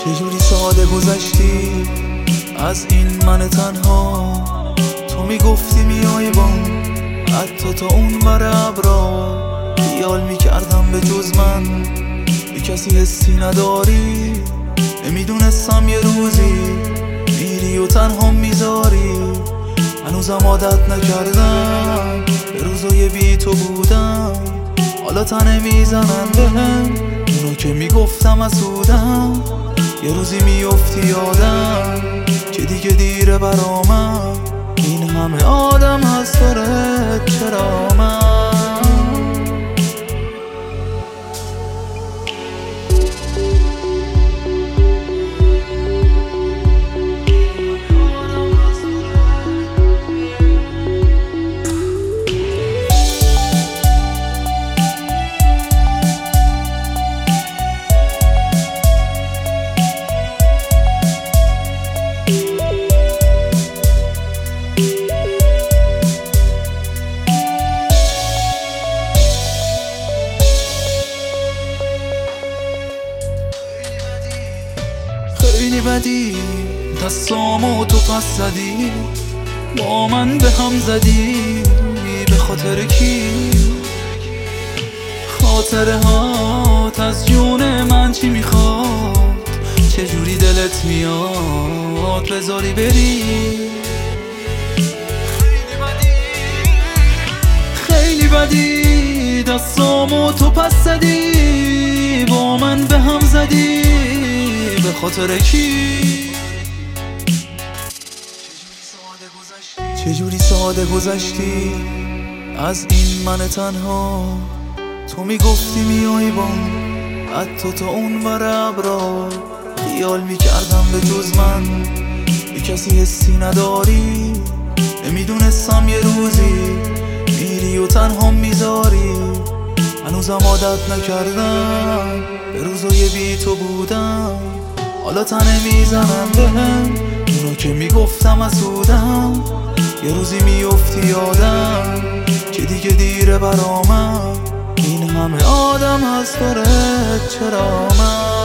چجوری ساده گذشتی از این من تنها. تو میگفتی میای بام حتی تا اون ور ابرا. خیال میکردم به جز من به کسی حسی نداری. نمیدونستم یه روزی میری و تنها میذاری. هنوزم عادت نکردم به روزای بی تو بودم. حالا تنه میزنن بهم اونو که میگفتم حسودم. یه روزی میفتی یادم که دیگه دیره برامم. این همه آدم هست داره چرا من؟ خیلی بدی دستامو تو پس زدی. با من به هم زدی به خاطر کی؟ خاطره هات از جون من چی میخواد؟ چجوری دلت میاد بذاری بری؟ خیلی بدی دستامو تو پس زدی. با من به هم زدی به خاطر کی؟ چجوری ساده گذشتی از این من تنها. تو میگفتی میای بام حتی تا اون ور ابرا. خیال میکردم به جز من به کسی حسی نداری. نمیدونستم یه روزی میری و تنها میذاری. هنوزم عادت نکردم به روزای بی تو بودم. حالا تنه میزنم بهم اونو که میگفتم حسودم. یه روزی میفتی یادم که دیگه دیره برامم. این همه آدم هست داره چرا من؟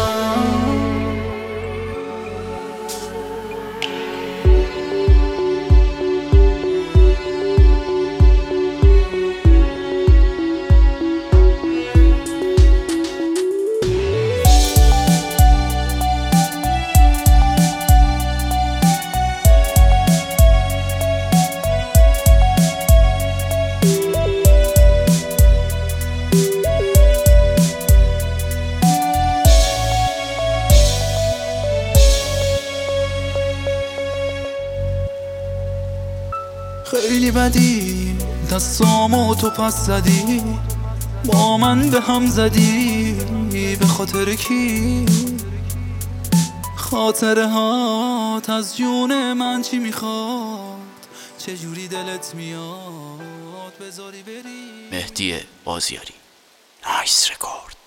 خیلی بدی دستامو تو پس زدی. با من به هم زدی به خاطر کی؟ خاطره هات از جون من چی میخواد؟ چجوری دلت میاد بذاری بری؟ مهدی بازیاری، نایس رکورد.